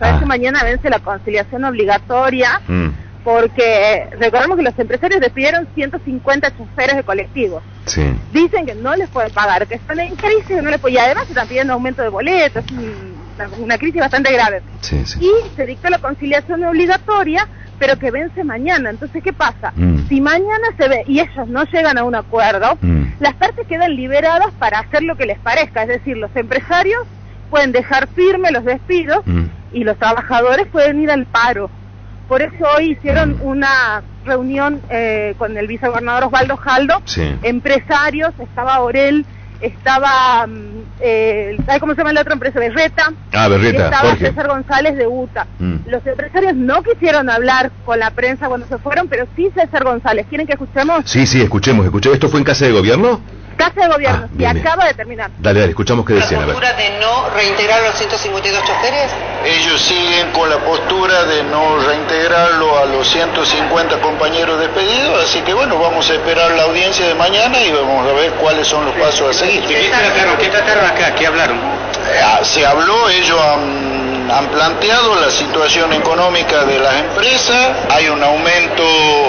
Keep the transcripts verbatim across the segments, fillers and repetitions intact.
Sabes Ah. que mañana vence la conciliación obligatoria, Mm. porque recordemos que los empresarios despidieron ciento cincuenta choferes de colectivos. Sí. Dicen que no les pueden pagar, que están en crisis, que no les pueden, y además están pidiendo aumento de boletos, una, una crisis bastante grave. Sí, sí. Y se dictó la conciliación obligatoria, pero que vence mañana. Entonces, ¿qué pasa? Mm. Si mañana se ve y ellos no llegan a un acuerdo, Mm. las partes quedan liberadas para hacer lo que les parezca, es decir, los empresarios pueden dejar firme los despidos Mm. y los trabajadores pueden ir al paro. Por eso hoy hicieron una reunión eh, con el vicegobernador Osvaldo Jaldo, Sí. empresarios, estaba Orel, estaba, mm, eh, ¿sabe cómo se llama la otra empresa? Berreta. Ah, Berreta, y estaba Jorge. César González de UTA. Mm. Los empresarios no quisieron hablar con la prensa cuando se fueron, pero sí César González. ¿Quieren que escuchemos? Sí, sí, escuchemos, escuchemos. ¿Esto fue en Casa de Gobierno? Casa de Gobierno, Ah, y bien, bien. acaba de terminar. Dale, dale, escuchamos qué decían, a ver. ¿La postura de no reintegrar a los ciento cincuenta y dos choferes? Ellos siguen con la postura de no reintegrarlo a los ciento cincuenta compañeros despedidos, así que bueno, vamos a esperar la audiencia de mañana y vamos a ver cuáles son los pasos a seguir. ¿Qué trataron? ¿Qué trataron acá? ¿Qué hablaron? Eh, Se habló, ellos han, han planteado la situación económica de las empresas, hay un aumento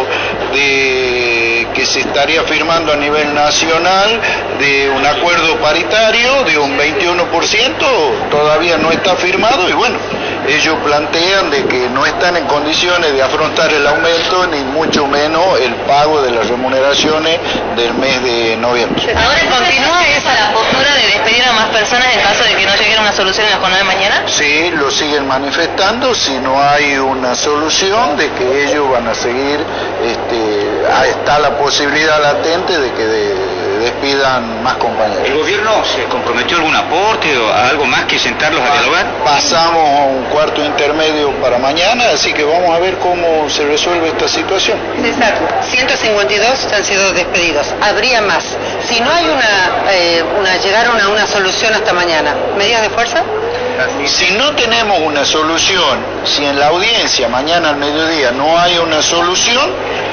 de que se estaría firmando a nivel nacional de un acuerdo paritario de un veintiuno por ciento, todavía no está firmado y bueno, ellos plantean de que no están en condiciones de afrontar el aumento ni mucho menos el pago de las remuneraciones del mes de noviembre. ¿Ahora continúa esa la postura de despedir a más personas en caso de que no llegue a una solución en la jornada de mañana? Sí, lo siguen manifestando, si no hay una solución de que ellos van a seguir, este, ah, está la posibilidad latente de que de, despidan más compañeros. ¿El gobierno se comprometió a algún aporte o a algo más que sentarlos a dialogar? Pasamos a un cuarto intermedio para mañana, así que vamos a ver cómo se resuelve esta situación. César, ciento cincuenta y dos han sido despedidos, habría más. Si no hay una, eh, una llegaron a una solución hasta mañana, ¿medidas de fuerza? Si no tenemos una solución, si en la audiencia mañana al mediodía no hay una solución,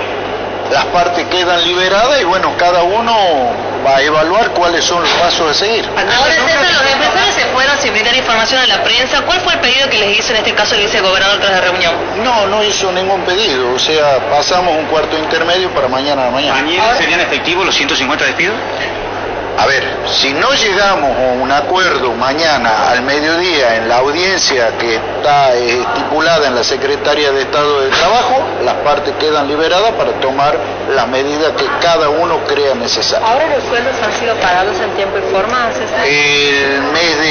las partes quedan liberadas y bueno, cada uno va a evaluar cuáles son los pasos a seguir. Ahora, César, los empresarios se fueron sin brindar información a la prensa. ¿Cuál fue el pedido que les hizo en este caso el vicegobernador tras la reunión? No, no hizo ningún pedido, o sea, pasamos un cuarto intermedio para mañana a la mañana. ¿Mañana serían efectivos los ciento cincuenta despidos? A ver, si no llegamos a un acuerdo mañana al mediodía en la audiencia que está eh, estipulada en la Secretaría de Estado de Trabajo, las partes quedan liberadas para tomar las medidas que cada uno crea necesaria. ¿Ahora los sueldos han sido pagados en tiempo y forma, César? El mes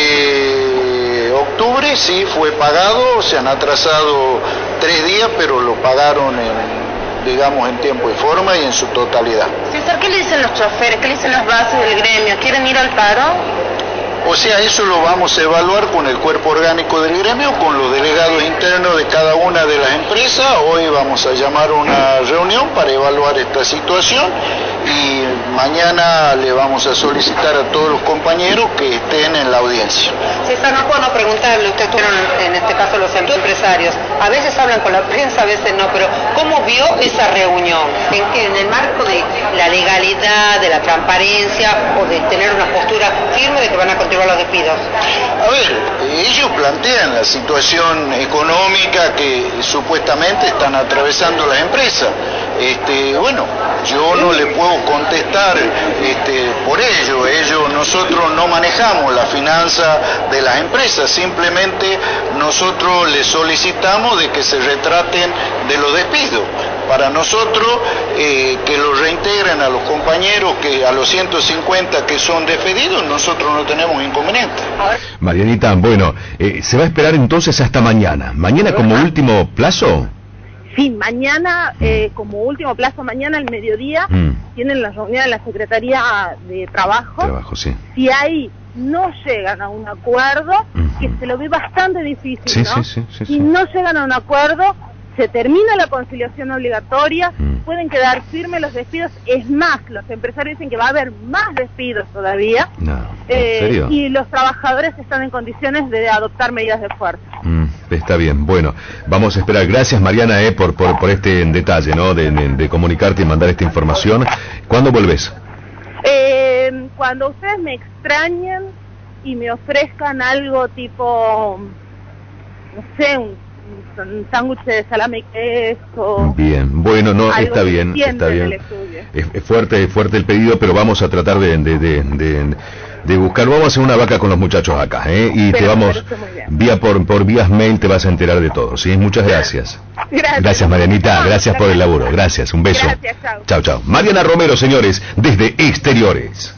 de octubre sí fue pagado, se han atrasado tres días, pero lo pagaron en, digamos, en tiempo y forma y en su totalidad. César, ¿qué le dicen los choferes? ¿Qué le dicen las bases del gremio? ¿Quieren ir al paro? O sea, eso lo vamos a evaluar con el cuerpo orgánico del gremio, con los delegados internos de cada una de las empresas. Hoy vamos a llamar una reunión para evaluar esta situación y mañana le vamos a solicitar a todos los compañeros que estén en la audiencia. César, no puedo no preguntarle, ustedes fueron en este caso los empresarios, a veces hablan con la prensa, a veces no, pero ¿cómo vio esa reunión? ¿En qué? ¿En el marco de la legalidad, de la transparencia o de tener una postura firme de que van a continuar los despidos? A ver, ellos plantean la situación económica que supuestamente están atravesando las empresas. Este, bueno, yo no le puedo contestar este, por ello. Ellos, nosotros no manejamos la finanza de las empresas, simplemente nosotros les solicitamos de que se retraten de los despidos. Para nosotros, eh, que los reintegren a los compañeros, que a los ciento cincuenta que son despedidos, nosotros no tenemos inconveniente. Marianita, bueno, eh, se va a esperar entonces hasta mañana. ¿Mañana como último plazo? Sí, mañana, eh, como último plazo, mañana al mediodía, Mm. tienen la reunión en la Secretaría de Trabajo. Trabajo, sí. Si ahí no llegan a un acuerdo, Ujú. que se lo ve bastante difícil, Sí, ¿no? sí, sí, sí, Si sí. no llegan a un acuerdo, se termina la conciliación obligatoria, Mm. pueden quedar firmes los despidos. Es más, los empresarios dicen que va a haber más despidos todavía. No, ¿en Eh, serio? y los trabajadores están en condiciones de adoptar medidas de fuerza. Mm, está bien, bueno, vamos a esperar. Gracias, Mariana, eh, por, por, por este detalle, ¿no? De, de, de comunicarte y mandar esta información. ¿Cuándo volvés? Eh, cuando ustedes me extrañen y me ofrezcan algo tipo, no sé, un, un sándwich de salame y queso. Bien, bueno, no, Algo está bien, suficiente está en el bien. estudio. Es, es fuerte, es fuerte el pedido, pero vamos a tratar de, de, de, de, de buscar, vamos a hacer una vaca con los muchachos acá, ¿eh? Y Pero te me vamos, parece muy bien. vía por, por vías mail te vas a enterar de todo, ¿sí? Muchas gracias. Gracias. Gracias, Marianita, gracias por el laburo, gracias, un beso. Gracias, chao. Chao, chao. Mariana Romero, señores, desde Exteriores.